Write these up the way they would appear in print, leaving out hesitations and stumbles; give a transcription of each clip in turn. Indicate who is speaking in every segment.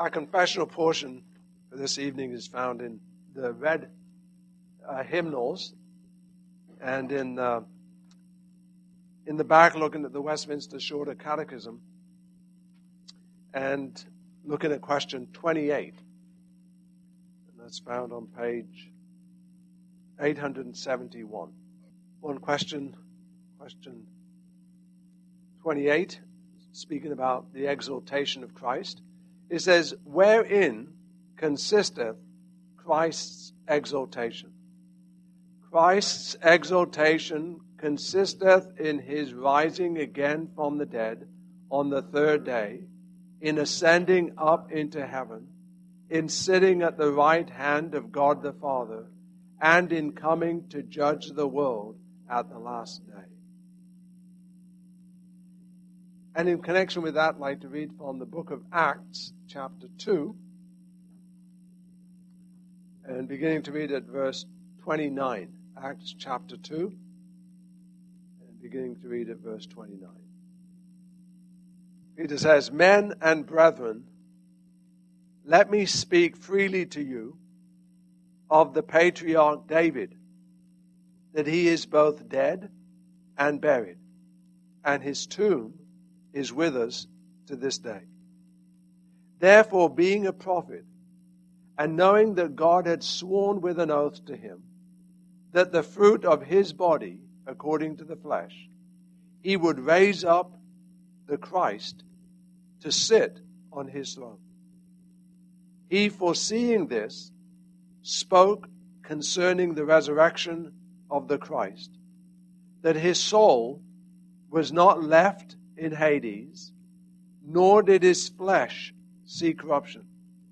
Speaker 1: Our confessional portion for this evening is found in the red hymnals and in the back looking at the Westminster Shorter Catechism and looking at question 28. And that's found on page 871. One question 28, speaking about the exaltation of Christ. It says, wherein consisteth Christ's exaltation? Christ's exaltation consisteth in his rising again from the dead on the third day, in ascending up into heaven, in sitting at the right hand of God the Father, and in coming to judge the world at the last day. And in connection with that, I'd like to read from the book of Acts, chapter 2, and beginning to read at verse 29. Acts chapter 2, and beginning to read at verse 29. Peter says, men and brethren, let me speak freely to you of the patriarch David, that he is both dead and buried, and his tomb is with us to this day. Therefore, being a prophet, and knowing that God had sworn with an oath to him, that the fruit of his body, according to the flesh, he would raise up the Christ to sit on his throne. He, foreseeing this, spoke concerning the resurrection of the Christ, that his soul was not left in Hades, nor did his flesh see corruption.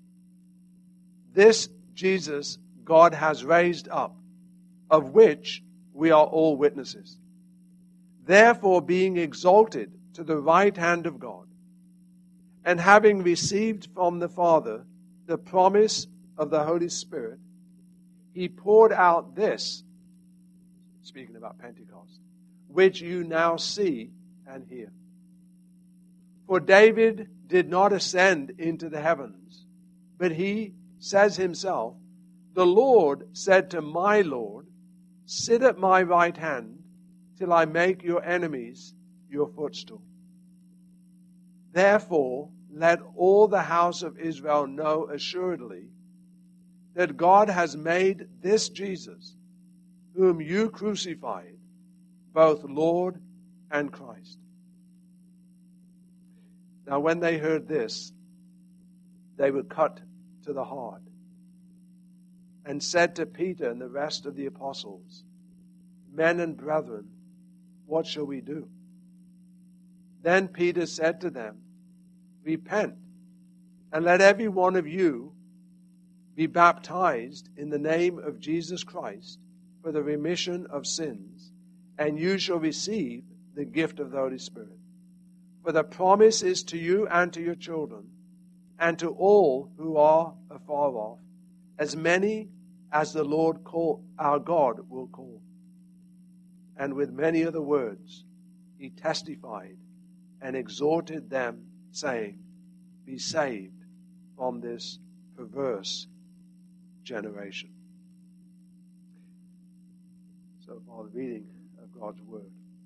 Speaker 1: This Jesus God has raised up, of which we are all witnesses. Therefore, being exalted to the right hand of God, and having received from the Father the promise of the Holy Spirit, he poured out this, speaking about Pentecost, which you now see and hear. For David did not ascend into the heavens, but he says himself, the Lord said to my Lord, sit at my right hand till I make your enemies your footstool. Therefore, let all the house of Israel know assuredly that God has made this Jesus, whom you crucified, both Lord and Christ. Now when they heard this, they were cut to the heart, and said to Peter and the rest of the apostles, men and brethren, what shall we do? Then Peter said to them, repent, and let every one of you be baptized in the name of Jesus Christ for the remission of sins, and you shall receive the gift of the Holy Spirit. For the promise is to you and to your children, and to all who are afar off, as many as the Lord our God will call. And with many other words he testified and exhorted them, saying, be saved from this perverse generation. So far, the reading of God's Word.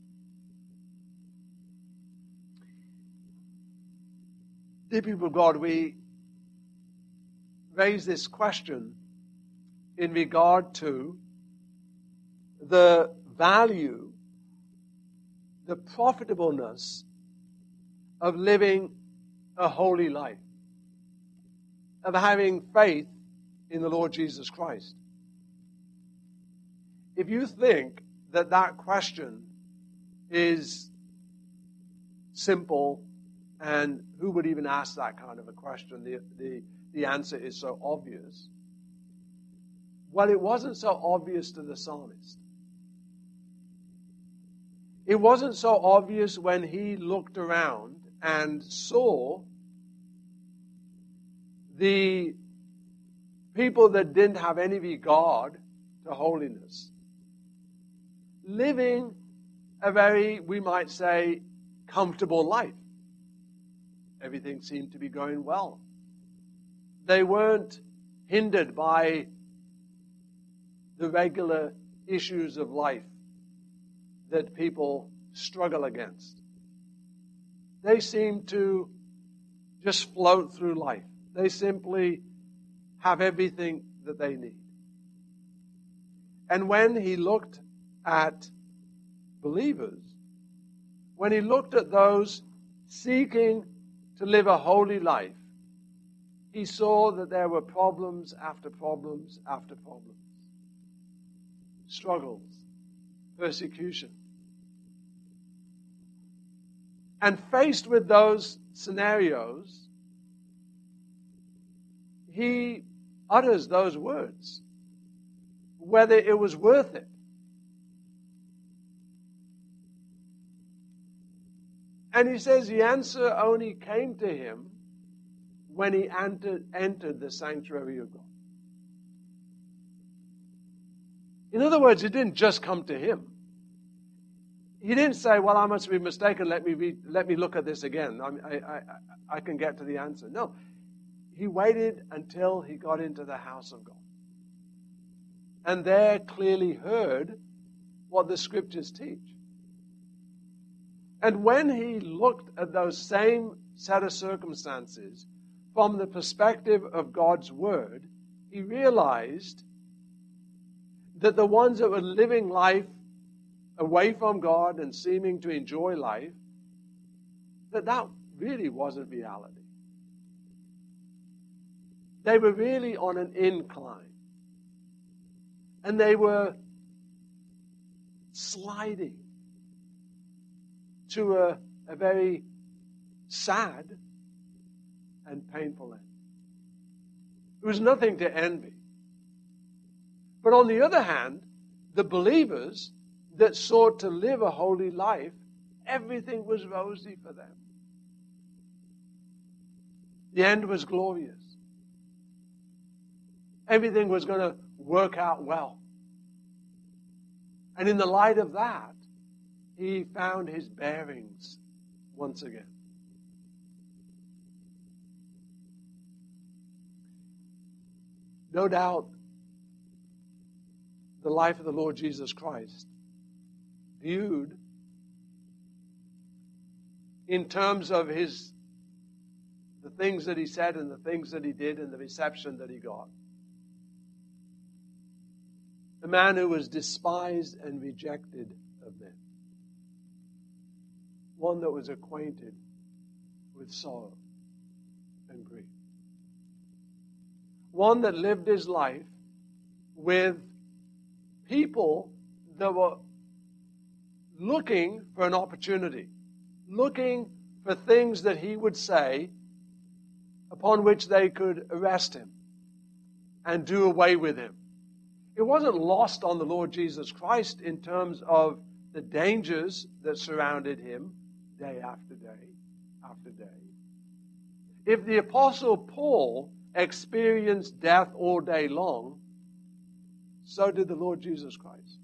Speaker 1: Dear people of God, we raise this question in regard to the value, the profitableness of living a holy life, of having faith in the Lord Jesus Christ. If you think that that question is simple, and who would even ask that kind of a question? The answer is so obvious. Well, it wasn't so obvious to the psalmist. It wasn't so obvious when he looked around and saw the people that didn't have any regard to holiness living a very, we might say, comfortable life. Everything seemed to be going well. They weren't hindered by the regular issues of life that people struggle against. They seem to just float through life. They simply have everything that they need. And when he looked at believers, when he looked at those seeking to live a holy life, he saw that there were problems after problems after problems. Struggles, persecution. And faced with those scenarios, he utters those words, whether it was worth it. And he says the answer only came to him when he entered the sanctuary of God. In other words, it didn't just come to him. He didn't say, well, I must be mistaken, let me look at this again. I can get to the answer. No. He waited until he got into the house of God. And there clearly heard what the Scriptures teach. And when he looked at those same set of circumstances from the perspective of God's Word, he realized that the ones that were living life away from God and seeming to enjoy life, that really wasn't reality. They were really on an incline. And they were sliding to a very sad and painful end. It was nothing to envy. But on the other hand, the believers that sought to live a holy life, everything was rosy for them. The end was glorious. Everything was going to work out well. And in the light of that, he found his bearings once again. No doubt, the life of the Lord Jesus Christ, viewed in terms of the things that he said and the things that he did and the reception that he got. A man who was despised and rejected of men. One that was acquainted with sorrow and grief. One that lived his life with people that were looking for an opportunity, looking for things that he would say upon which they could arrest him and do away with him. It wasn't lost on the Lord Jesus Christ in terms of the dangers that surrounded him day after day after day. If the Apostle Paul experienced death all day long, so did the Lord Jesus Christ.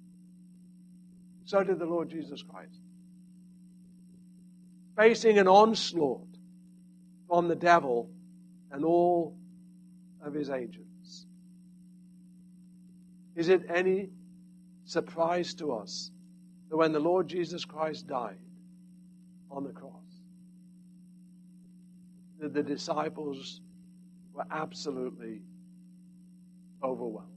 Speaker 1: So did the Lord Jesus Christ. Facing an onslaught from the devil and all of his agents. Is it any surprise to us that when the Lord Jesus Christ died on the cross, that the disciples were absolutely overwhelmed?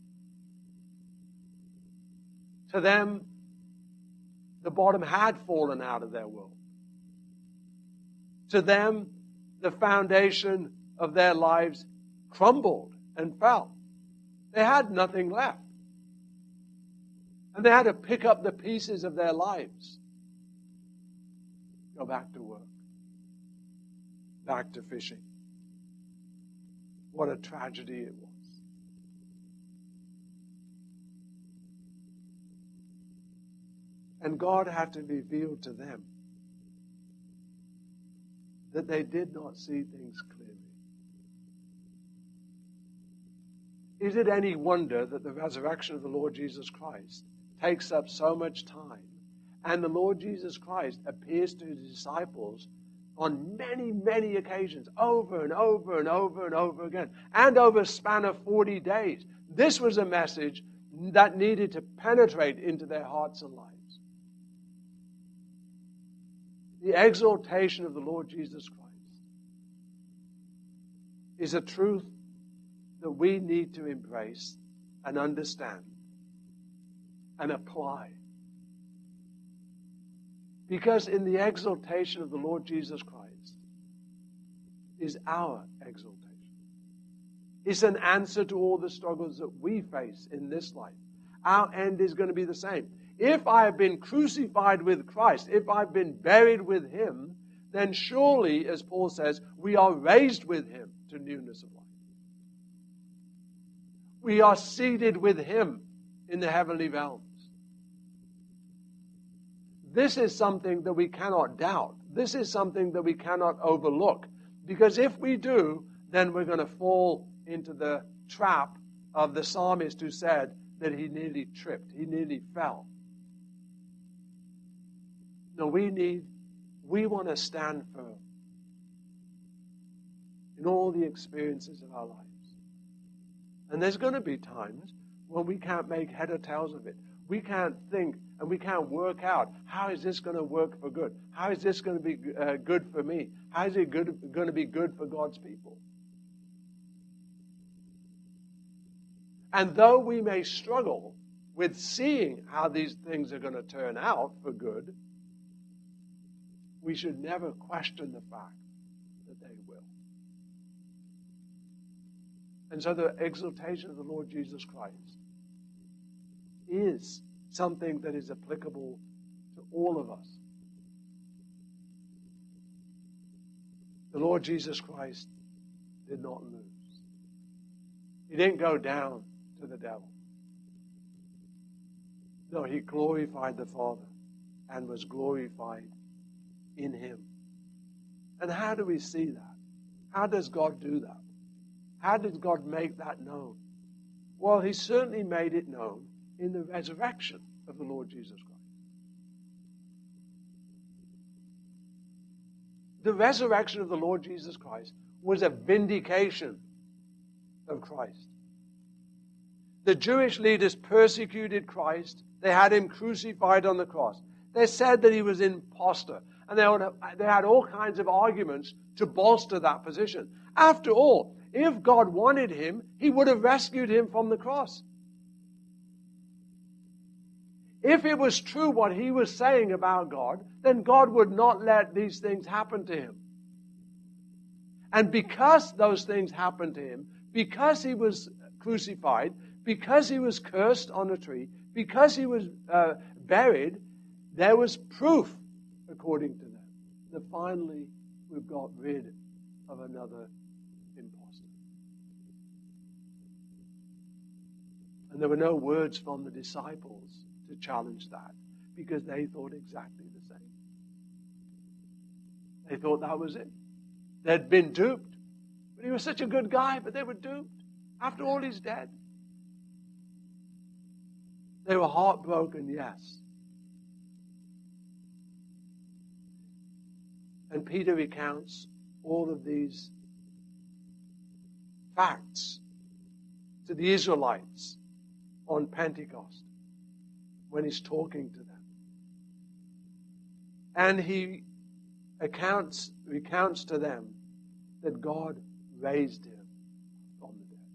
Speaker 1: To them, the bottom had fallen out of their world. To them, the foundation of their lives crumbled and fell. They had nothing left. And they had to pick up the pieces of their lives. Go back to work. Back to fishing. What a tragedy it was. And God had to reveal to them that they did not see things clearly. Is it any wonder that the resurrection of the Lord Jesus Christ takes up so much time, and the Lord Jesus Christ appears to his disciples on many, many occasions, over and over and over and over again, and over a span of 40 days. This was a message that needed to penetrate into their hearts and lives. The exaltation of the Lord Jesus Christ is a truth that we need to embrace and understand and apply. Because in the exaltation of the Lord Jesus Christ is our exaltation. It's an answer to all the struggles that we face in this life. Our end is going to be the same. If I have been crucified with Christ, if I've been buried with Him, then surely, as Paul says, we are raised with Him to newness of life. We are seated with Him in the heavenly realms. This is something that we cannot doubt. This is something that we cannot overlook. Because if we do, then we're going to fall into the trap of the psalmist who said that he nearly tripped, he nearly fell. No, we want to stand firm in all the experiences of our lives. And there's going to be times when we can't make head or tails of it. We can't think and we can't work out, how is this going to work for good? How is this going to be good for me? How is it going to be good for God's people? And though we may struggle with seeing how these things are going to turn out for good, we should never question the fact that they will. And so the exaltation of the Lord Jesus Christ is something that is applicable to all of us. The Lord Jesus Christ did not lose. He didn't go down to the devil. No, He glorified the Father and was glorified in Him. And how do we see that? How does God do that? How did God make that known? Well, He certainly made it known in the resurrection of the Lord Jesus Christ. The resurrection of the Lord Jesus Christ was a vindication of Christ. The Jewish leaders persecuted Christ. They had Him crucified on the cross. They said that He was an impostor. And they had all kinds of arguments to bolster that position. After all, if God wanted Him, He would have rescued Him from the cross. If it was true what He was saying about God, then God would not let these things happen to Him. And because those things happened to Him, because He was crucified, because He was cursed on a tree, because He was buried, there was proof, according to them, that finally we've got rid of another impostor. And there were no words from the disciples to challenge that, because they thought exactly the same. They thought that was it. They'd been duped. But He was such a good guy, but they were duped. After all, He's dead. They were heartbroken, yes. And Peter recounts all of these facts to the Israelites on Pentecost when he's talking to them. And he recounts to them that God raised Him from the dead.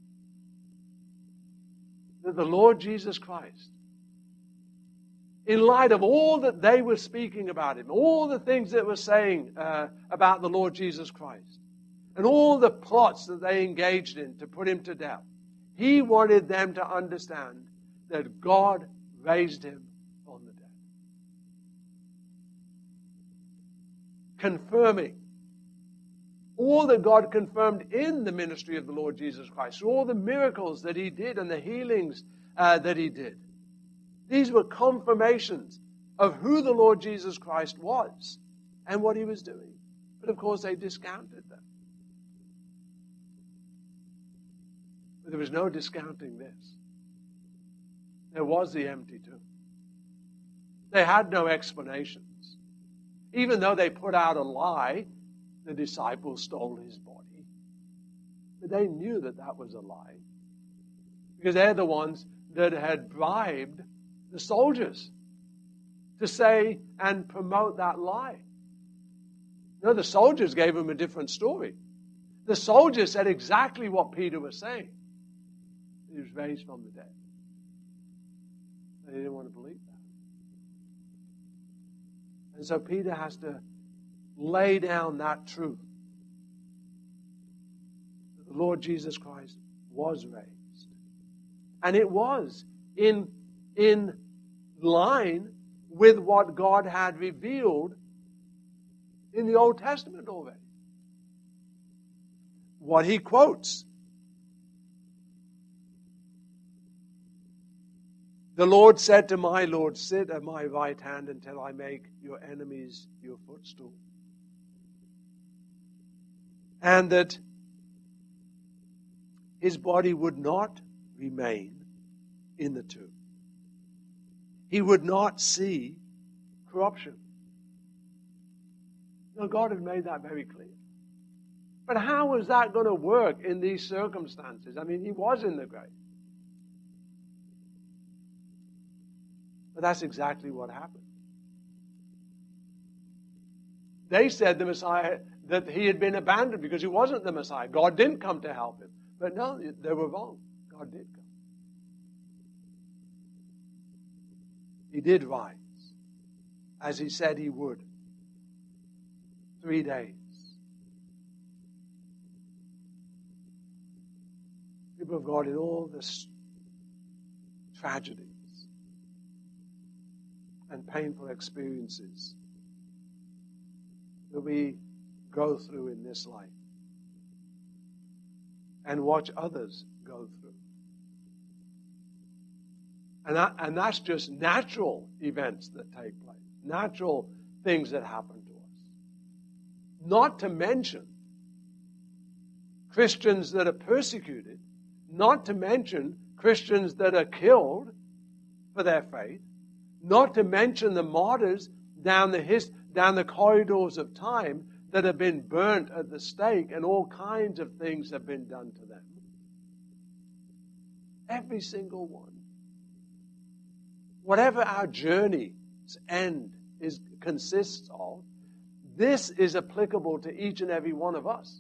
Speaker 1: That the Lord Jesus Christ, in light of all that they were speaking about Him, all the things that were saying about the Lord Jesus Christ, and all the plots that they engaged in to put Him to death, He wanted them to understand that God raised Him from the dead. Confirming all that God confirmed in the ministry of the Lord Jesus Christ, all the miracles that He did and the healings that He did. These were confirmations of who the Lord Jesus Christ was and what He was doing. But of course they discounted them. But there was no discounting this. There was the empty tomb. They had no explanations. Even though they put out a lie, the disciples stole his body. But they knew that that was a lie. Because they're the ones that had bribed the soldiers to say and promote that lie. No, the soldiers gave him a different story. The soldiers said exactly what Peter was saying. He was raised from the dead. They didn't want to believe that. And so Peter has to lay down that truth. That the Lord Jesus Christ was raised. And it was in line with what God had revealed in the Old Testament already. What he quotes. The Lord said to my Lord, sit at my right hand until I make your enemies your footstool. And that his body would not remain in the tomb. He would not see corruption. No, God had made that very clear. But how was that going to work in these circumstances? I mean, he was in the grave. But that's exactly what happened. They said the Messiah, that he had been abandoned because he wasn't the Messiah. God didn't come to help him. But no, they were wrong. God did come. He did rise, as he said he would. 3 days. People of God, in all this tragedies and painful experiences that we go through in this life and watch others go through. And that's just natural events that take place, natural things that happen to us. Not to mention Christians that are persecuted, not to mention Christians that are killed for their faith, not to mention the martyrs down the corridors of time that have been burnt at the stake, and all kinds of things have been done to them. Every single one. Whatever our journey's end consists of, this is applicable to each and every one of us.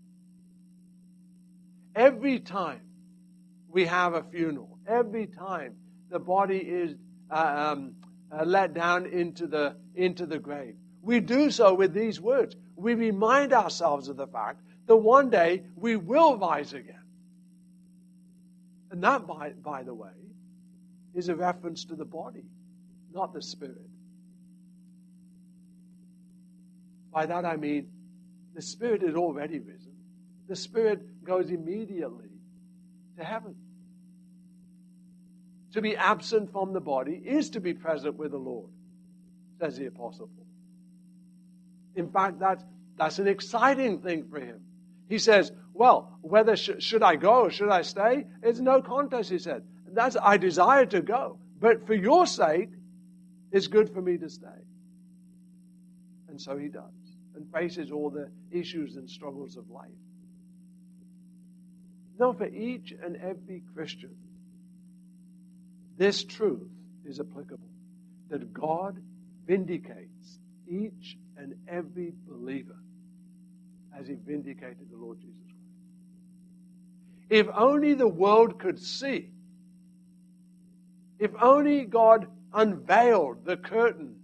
Speaker 1: Every time we have a funeral, every time the body is let down into the grave, we do so with these words. We remind ourselves of the fact that one day we will rise again. And that, by the way, is a reference to the body, not the spirit. By that I mean, the spirit is already risen. The spirit goes immediately to heaven. To be absent from the body is to be present with the Lord, says the Apostle Paul. In fact, that's an exciting thing for him. He says, well, whether should I go or should I stay? It's no contest, he said. I desire to go. But for your sake, it's good for me to stay. And so he does. And faces all the issues and struggles of life. No, for each and every Christian, this truth is applicable. That God vindicates each and every believer as he vindicated the Lord Jesus Christ. If only the world could see, if only God unveiled the curtain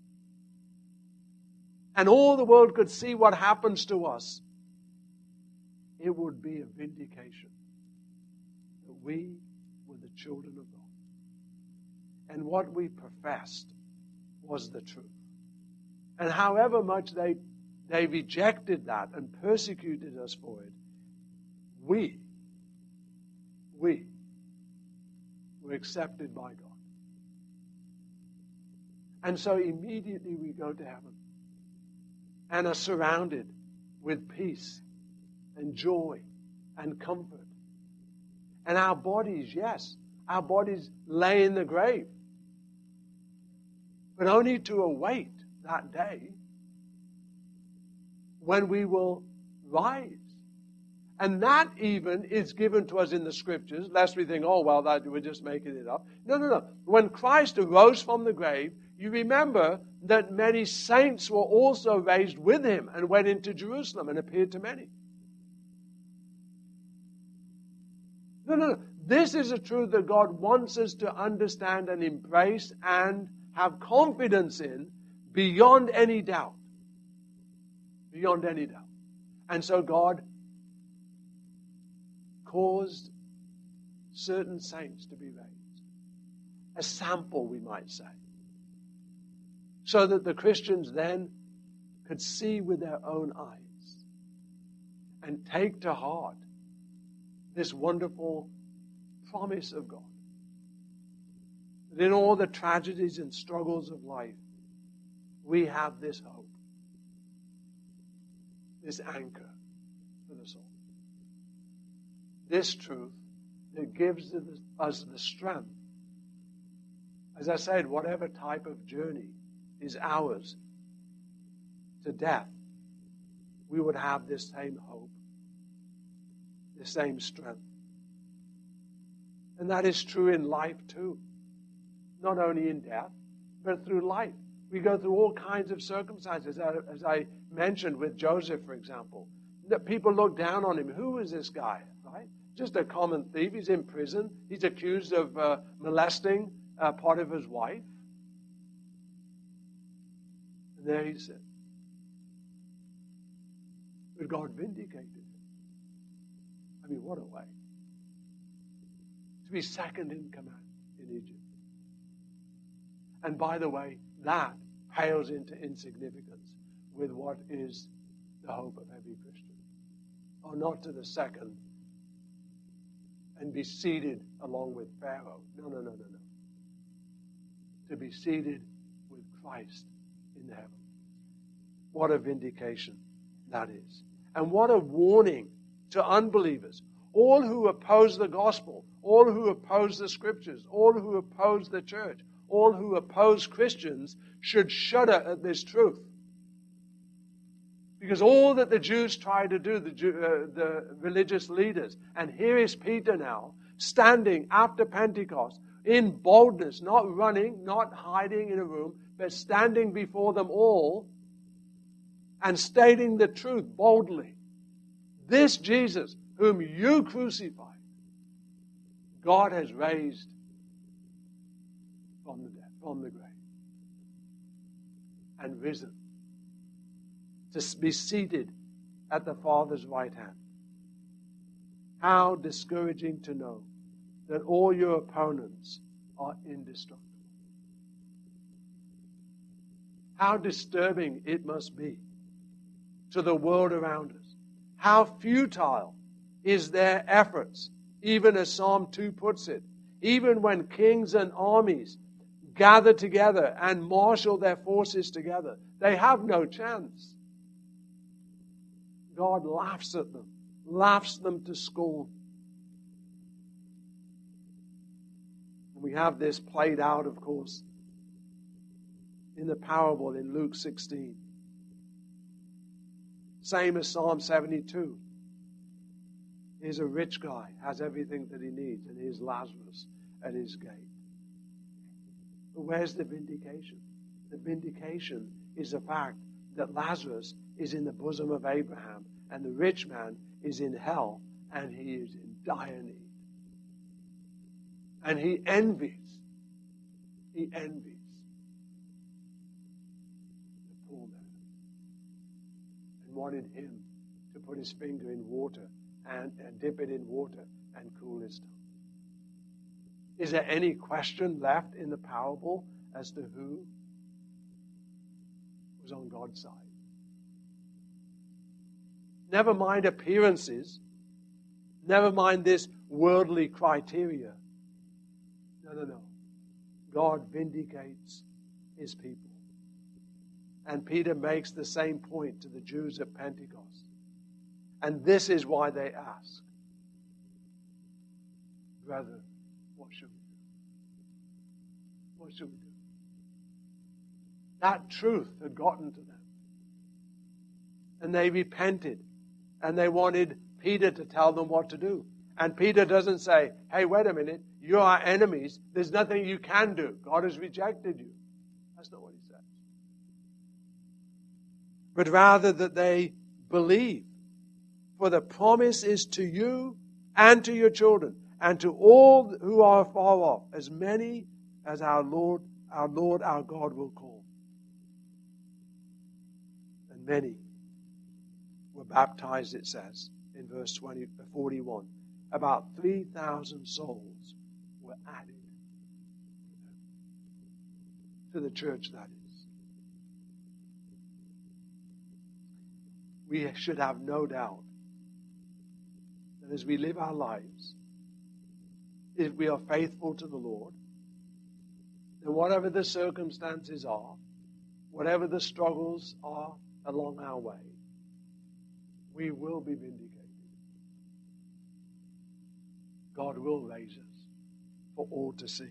Speaker 1: and all the world could see what happens to us, it would be a vindication that we were the children of God. And what we professed was the truth. And however much they rejected that and persecuted us for it, we were accepted by God. And so immediately we go to heaven and are surrounded with peace and joy and comfort. And our bodies, yes, our bodies lay in the grave, but only to await that day when we will rise. And that even is given to us in the Scriptures, lest we think, oh, well, that we're just making it up. No. When Christ arose from the grave, you remember that many saints were also raised with him and went into Jerusalem and appeared to many. No. This is a truth that God wants us to understand and embrace and have confidence in beyond any doubt. Beyond any doubt. And so God caused certain saints to be raised. A sample, we might say. So that the Christians then could see with their own eyes and take to heart this wonderful promise of God. That in all the tragedies and struggles of life, we have this hope, this anchor for the soul. This truth that gives us the strength. As I said, whatever type of journey is ours to death, we would have this same hope, the same strength. And that is true in life too. Not only in death, but through life. We go through all kinds of circumstances. As I mentioned with Joseph, for example, that people look down on him. Who is this guy? Right? Just a common thief. He's in prison. He's accused of molesting Potiphar's wife. And there he sits. But God vindicated him. I mean, what a way. To be second in command in Egypt. And by the way, that pales into insignificance with what is the hope of every Christian. Oh, not to the second and be seated along with Pharaoh. No. To be seated with Christ in the heavens. What a vindication that is. And what a warning to unbelievers. All who oppose the gospel, all who oppose the Scriptures, all who oppose the church, all who oppose Christians should shudder at this truth. Because all that the Jews tried to do, the religious leaders, and here is Peter now, standing after Pentecost, in boldness, not running, not hiding in a room, but standing before them all and stating the truth boldly. This Jesus, whom you crucified, God has raised from the dead, from the grave, and risen to be seated at the Father's right hand. How discouraging to know that all your opponents are indestructible. How disturbing it must be to the world around us. How futile is their efforts, even as Psalm 2 puts it. Even when kings and armies gather together and marshal their forces together, they have no chance. God laughs at them, laughs them to scorn. And we have this played out, of course, in the parable in Luke 16. Same as Psalm 72. Here's a rich guy, has everything that he needs, and here's Lazarus at his gate. But where's the vindication? The vindication is the fact that Lazarus is in the bosom of Abraham, and the rich man is in hell, and he is in dire need. And he envies the poor man, and wanted him to put his finger in water and dip it in water and cool his tongue. Is there any question left in the parable as to who was on God's side? Never mind appearances. Never mind this worldly criteria. No. God vindicates his people. And Peter makes the same point to the Jews at Pentecost. And this is why they ask, brethren, what should we do? What should we do? That truth had gotten to them. And they repented. And they wanted Peter to tell them what to do. And Peter doesn't say, hey, wait a minute, you are enemies. There's nothing you can do. God has rejected you. That's not what he says. But rather that they believe. For the promise is to you and to your children and to all who are far off, as many as our Lord, our God will call. And many were baptized, it says, in verse 41. About 3,000 souls were added to the church, that is. We should have no doubt that as we live our lives, if we are faithful to the Lord, then whatever the circumstances are, whatever the struggles are along our way, we will be vindicated. God will raise us for all to see.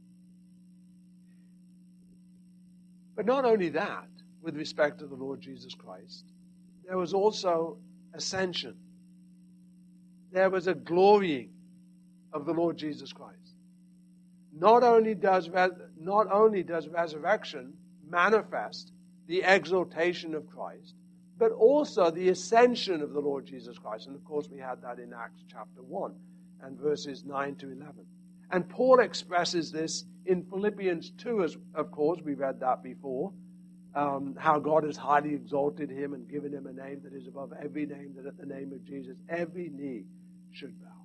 Speaker 1: But not only that, with respect to the Lord Jesus Christ, there was also ascension. There was a glorying of the Lord Jesus Christ. Not only does resurrection manifest the exaltation of Christ, but also the ascension of the Lord Jesus Christ. And of course we had that in Acts chapter 1 and verses 9 to 11. And Paul expresses this in Philippians 2, as of course we read that before, how God has highly exalted him and given him a name that is above every name, that at the name of Jesus every knee should bow.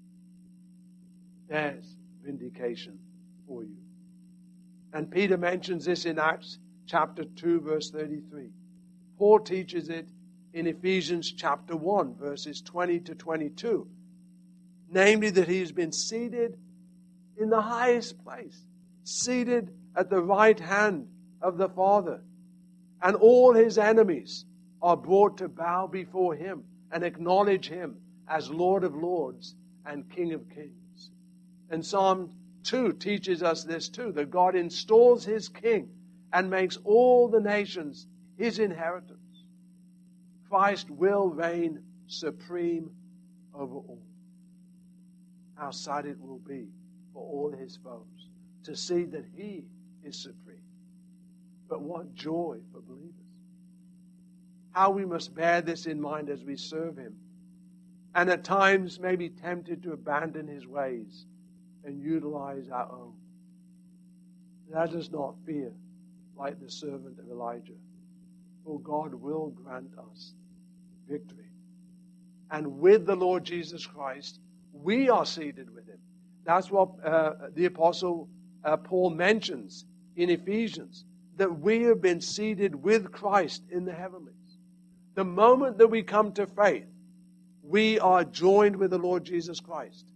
Speaker 1: There's vindication for you. And Peter mentions this in Acts chapter 2, verse 33. Paul teaches it in Ephesians chapter 1, verses 20 to 22. Namely, that he has been seated in the highest place, seated at the right hand of the Father. And all his enemies are brought to bow before him and acknowledge him as Lord of Lords and King of Kings. And Psalm 2 teaches us this too, that God installs his king and makes all the nations his inheritance. Christ will reign supreme over all. How sad it will be for all his foes to see that he is supreme. But what joy for believers. How we must bear this in mind as we serve him. And at times may be tempted to abandon his ways and utilize our own. Let us not fear like the servant of Elijah. For God will grant us victory. And with the Lord Jesus Christ, we are seated with him. That's what the Apostle Paul mentions in Ephesians, that we have been seated with Christ in the heavenlies. The moment that we come to faith, we are joined with the Lord Jesus Christ,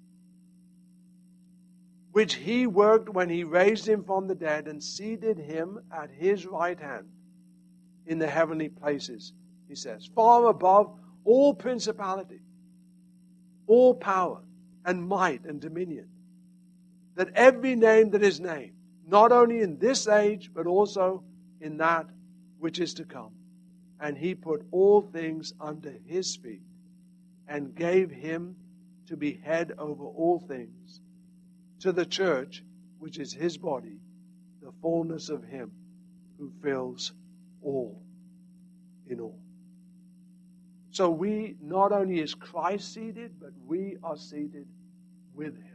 Speaker 1: which he worked when he raised him from the dead and seated him at his right hand in the heavenly places, he says, far above all principality, all power and might and dominion, that every name that is named, not only in this age, but also in that which is to come. And he put all things under his feet and gave him to be head over all things to the church, which is his body, the fullness of him who fills all in all. So we, not only is Christ seated, but we are seated with him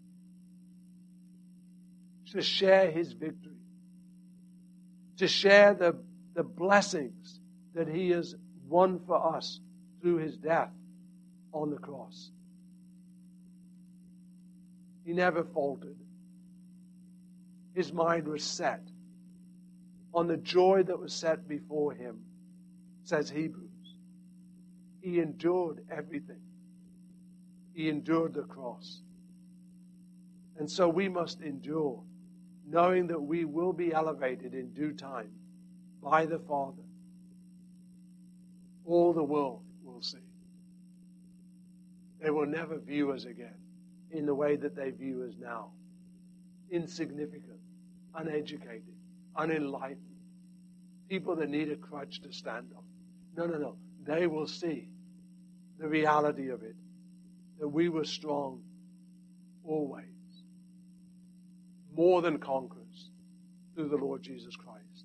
Speaker 1: to share his victory, to share the blessings that he has won for us through his death on the cross. He never faltered. His mind was set on the joy that was set before him, says Hebrews. He endured everything. He endured the cross. And so we must endure, knowing that we will be elevated in due time by the Father. All the world will see. They will never view us again in the way that they view us now. Insignificant, uneducated, unenlightened. People that need a crutch to stand on. No. they will see the reality of it, that we were strong always, more than conquerors through the Lord Jesus Christ.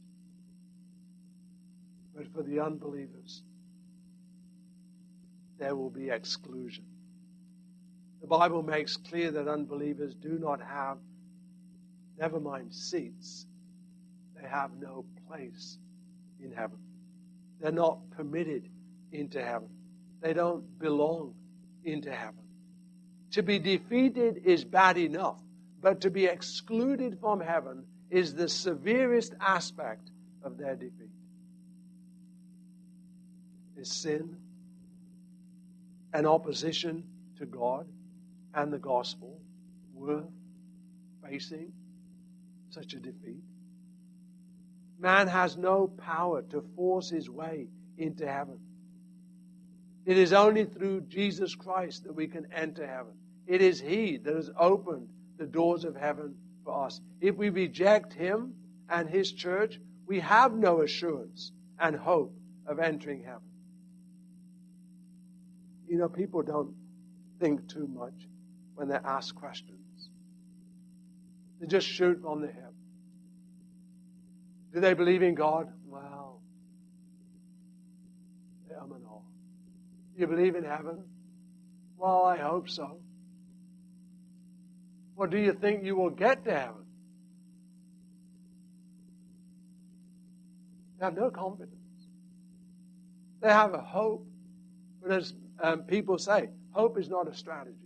Speaker 1: But for the unbelievers, there will be exclusion. The Bible makes clear that unbelievers do not have, never mind seats, they have no place in heaven. They're not permitted into heaven. They don't belong into heaven. To be defeated is bad enough, but to be excluded from heaven is the severest aspect of their defeat. Is sin and opposition to God and the gospel worth facing such a defeat? Man has no power to force his way into heaven. It is only through Jesus Christ that we can enter heaven. It is He that has opened the doors of heaven for us. If we reject Him and His church, we have no assurance and hope of entering heaven. You know, people don't think too much when they're asked questions. They just shoot from the hip. Do they believe in God? Well, I'm an all. Do you believe in heaven? Well, I hope so. Well, do you think you will get to heaven? They have no confidence. They have a hope. But as people say, hope is not a strategy.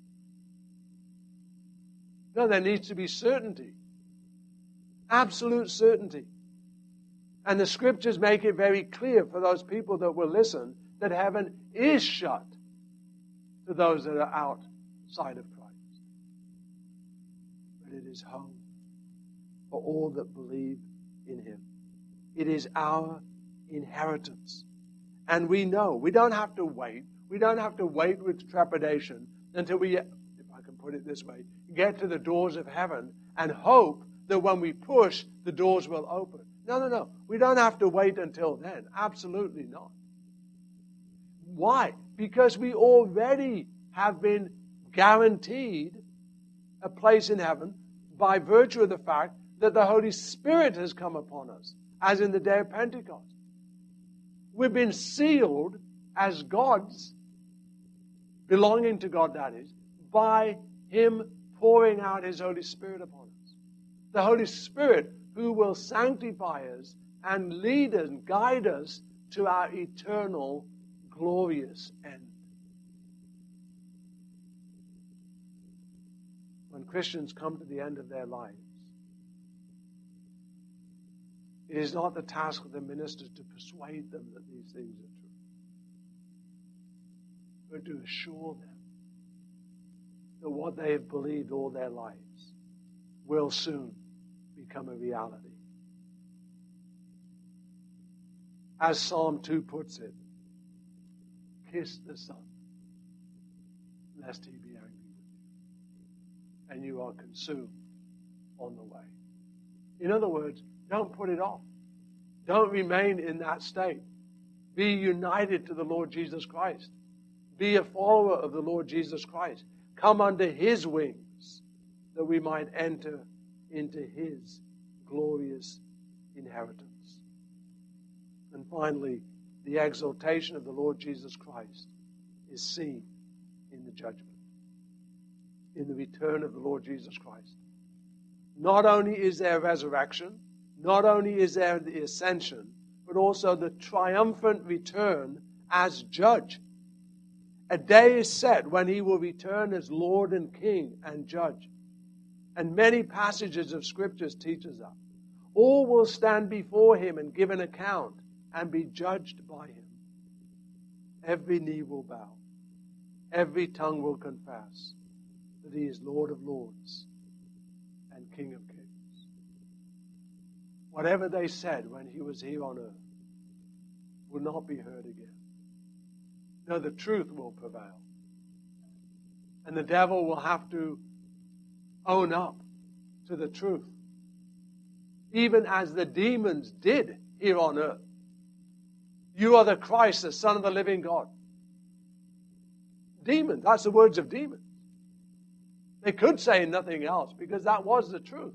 Speaker 1: No, there needs to be certainty. Absolute certainty. And the scriptures make it very clear for those people that will listen that heaven is shut to those that are outside of Christ. But it is home for all that believe in Him. It is our inheritance. And we know, we don't have to wait. We don't have to wait with trepidation until we, if I can put it this way, get to the doors of heaven and hope that when we push, the doors will open. No. We don't have to wait until then. Absolutely not. Why? Because we already have been guaranteed a place in heaven by virtue of the fact that the Holy Spirit has come upon us, as in the day of Pentecost. We've been sealed as God's, belonging to God, that is, by Him pouring out His Holy Spirit upon us. The Holy Spirit who will sanctify us and lead us and guide us to our eternal, glorious end. When Christians come to the end of their lives, it is not the task of the minister to persuade them that these things are true, but to assure them that what they have believed all their lives will soon become a reality. As Psalm 2 puts it, kiss the Son, lest He be angry with you, and you are consumed on the way. In other words, don't put it off. Don't remain in that state. Be united to the Lord Jesus Christ. Be a follower of the Lord Jesus Christ. Come under His wings that we might enter into His glorious inheritance. And finally, the exaltation of the Lord Jesus Christ is seen in the judgment, in the return of the Lord Jesus Christ. Not only is there resurrection, not only is there the ascension, but also the triumphant return as judge. A day is set when He will return as Lord and King and judge. And many passages of Scriptures teach us that. All will stand before Him and give an account and be judged by Him. Every knee will bow. Every tongue will confess that He is Lord of lords and King of kings. Whatever they said when He was here on earth will not be heard again. No, the truth will prevail. And the devil will have to own up to the truth. Even as the demons did here on earth. You are the Christ, the Son of the living God. Demons, that's the words of demons. They could say nothing else because that was the truth.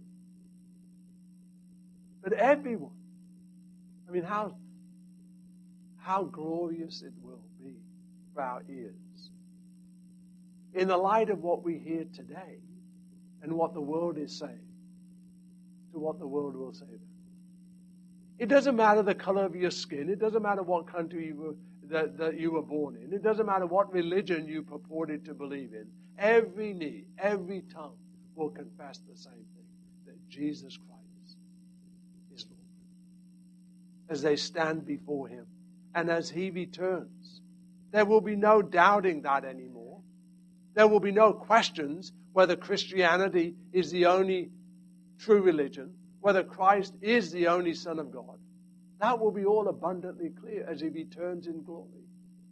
Speaker 1: But everyone, I mean, how glorious it will be for our ears in the light of what we hear today and what the world is saying to what the world will say then. It doesn't matter the color of your skin. It doesn't matter what country that you were born in. It doesn't matter what religion you purported to believe in. Every knee, every tongue will confess the same thing, that Jesus Christ is Lord. As they stand before Him and as He returns, there will be no doubting that anymore. There will be no questions whether Christianity is the only true religion, whether Christ is the only Son of God. That will be all abundantly clear as He returns in glory.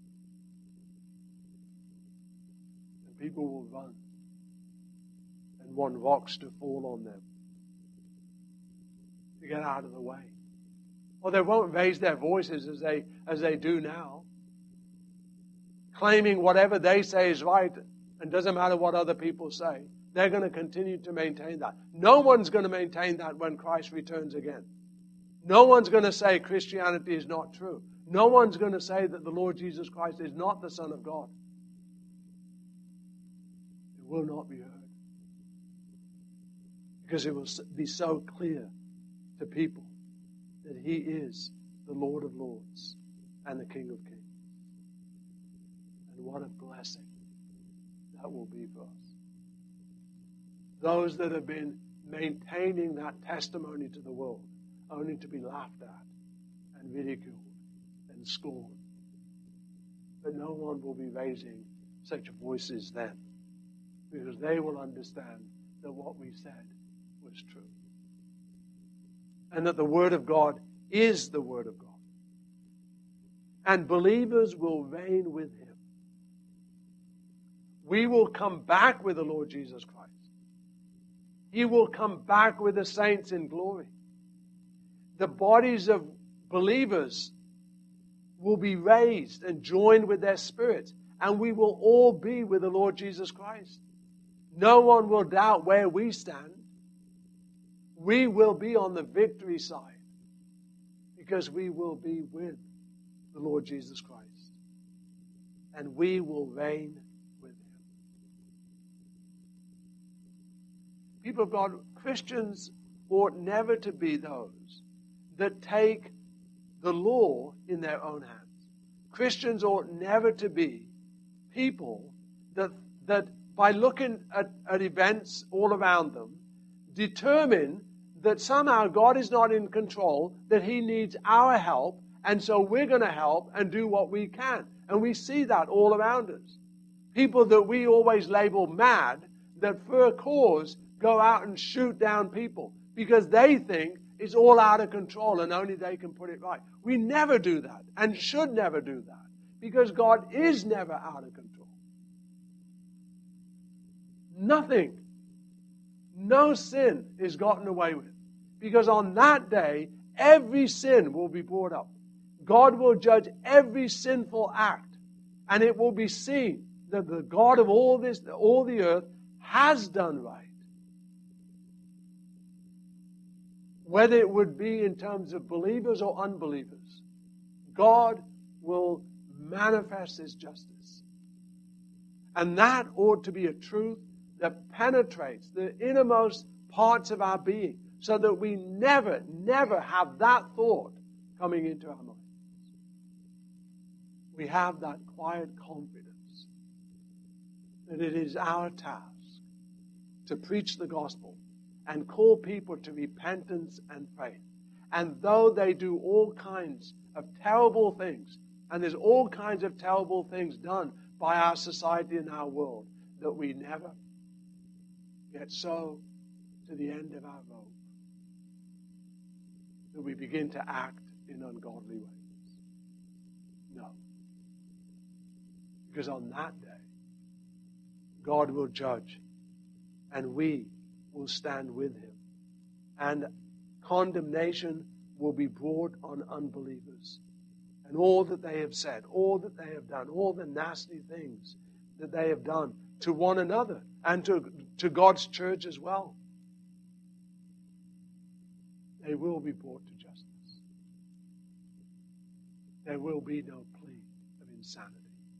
Speaker 1: And people will run and want rocks to fall on them to get out of the way. Or they won't raise their voices as they do now, claiming whatever they say is right and doesn't matter what other people say. They're going to continue to maintain that. No one's going to maintain that when Christ returns again. No one's going to say Christianity is not true. No one's going to say that the Lord Jesus Christ is not the Son of God. It will not be heard. Because it will be so clear to people that He is the Lord of Lords and the King of Kings. And what a blessing that will be for us. Those that have been maintaining that testimony to the world, only to be laughed at and ridiculed and scorned. But no one will be raising such voices then, because they will understand that what we said was true. And that the Word of God is the Word of God. And believers will reign with Him. We will come back with the Lord Jesus Christ. He will come back with the saints in glory. The bodies of believers will be raised and joined with their spirits, and we will all be with the Lord Jesus Christ. No one will doubt where we stand. We will be on the victory side because we will be with the Lord Jesus Christ, and we will reign with Him. People of God, Christians ought never to be those that take the law in their own hands. Christians ought never to be people that by looking at events all around them, determine that somehow God is not in control, that He needs our help, and so we're going to help and do what we can. And we see that all around us. People that we always label mad, that for a cause go out and shoot down people because they think it's all out of control and only they can put it right. We never do that and should never do that because God is never out of control. Nothing, no sin is gotten away with because on that day, every sin will be brought up. God will judge every sinful act, and it will be seen that the God of all the earth has done right. Whether it would be in terms of believers or unbelievers, God will manifest His justice. And that ought to be a truth that penetrates the innermost parts of our being so that we never, never have that thought coming into our minds. We have that quiet confidence that it is our task to preach the gospel and call people to repentance and faith. And though they do all kinds of terrible things, and there's all kinds of terrible things done by our society and our world, that we never get so to the end of our rope that we begin to act in ungodly ways. No. Because on that day, God will judge, and we will stand with Him. And condemnation will be brought on unbelievers and all that they have said, all that they have done, all the nasty things that they have done to one another and to God's church as well. They will be brought to justice. There will be no plea of insanity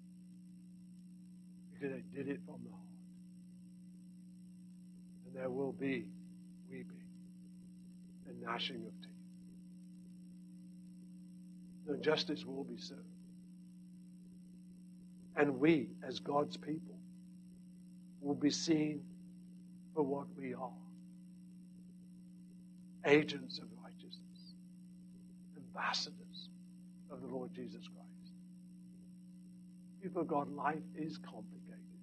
Speaker 1: because they did it from the heart. And there will be weeping and gnashing of teeth. No, justice will be served. And we, as God's people, will be seen for what we are. Agents of righteousness. Ambassadors of the Lord Jesus Christ. People of God, life is complicated.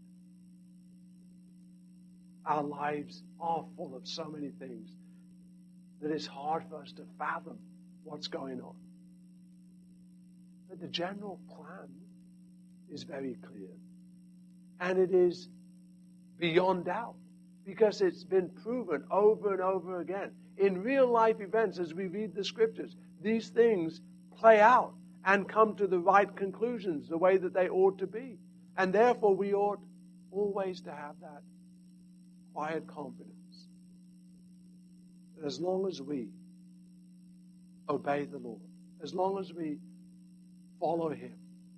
Speaker 1: Our lives are full of so many things that it's hard for us to fathom what's going on. But the general plan is very clear. And it is beyond doubt because it's been proven over and over again. In real life events, as we read the scriptures, these things play out and come to the right conclusions, the way that they ought to be. And therefore, we ought always to have that quiet confidence that as long as we obey the Lord, as long as we follow Him,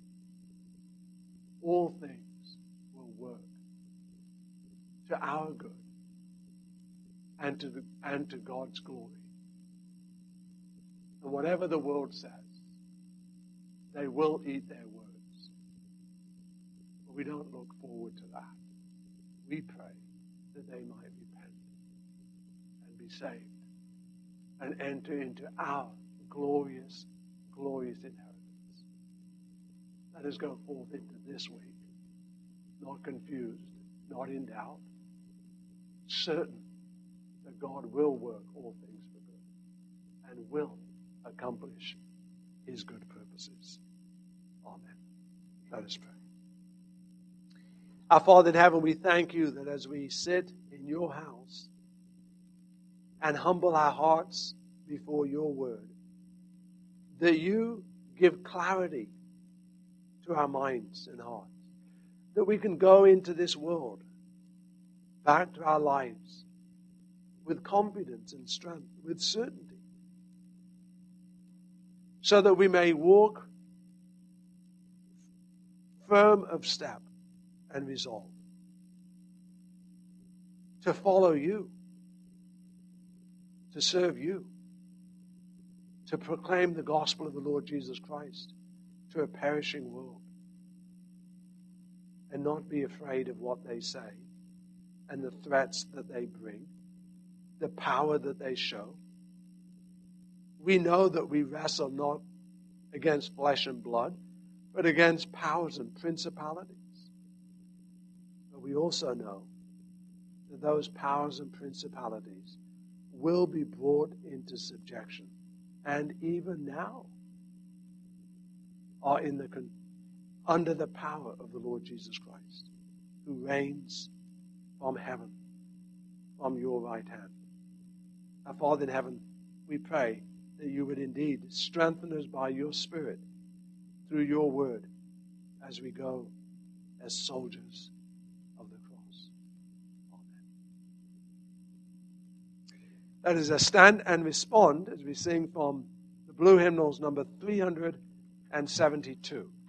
Speaker 1: all things will work to our good and to God's glory. And whatever the world says, they will eat their words. But we don't look forward to that. We pray that they might repent and be saved and enter into our glorious, glorious inheritance. Let us go forth into this week, not confused, not in doubt, certain that God will work all things for good and will accomplish His good purposes. Amen. Let us pray. Our Father in heaven, we thank You that as we sit in Your house and humble our hearts before Your word, that You give clarity to our minds and hearts, that we can go into this world, back to our lives, with confidence and strength, with certainty, so that we may walk firm of step and resolve to follow You, to serve You, to proclaim the gospel of the Lord Jesus Christ to a perishing world, and not be afraid of what they say and the threats that they bring, the power that they show. We know that we wrestle not against flesh and blood, but against powers and principalities. But we also know that those powers and principalities will be brought into subjection, and even now are under the power of the Lord Jesus Christ, who reigns from heaven, from Your right hand. Our Father in heaven, we pray that You would indeed strengthen us by Your Spirit through Your word as we go as soldiers of the cross. Amen. Let us stand and respond as we sing from the Blue Hymnals number 372.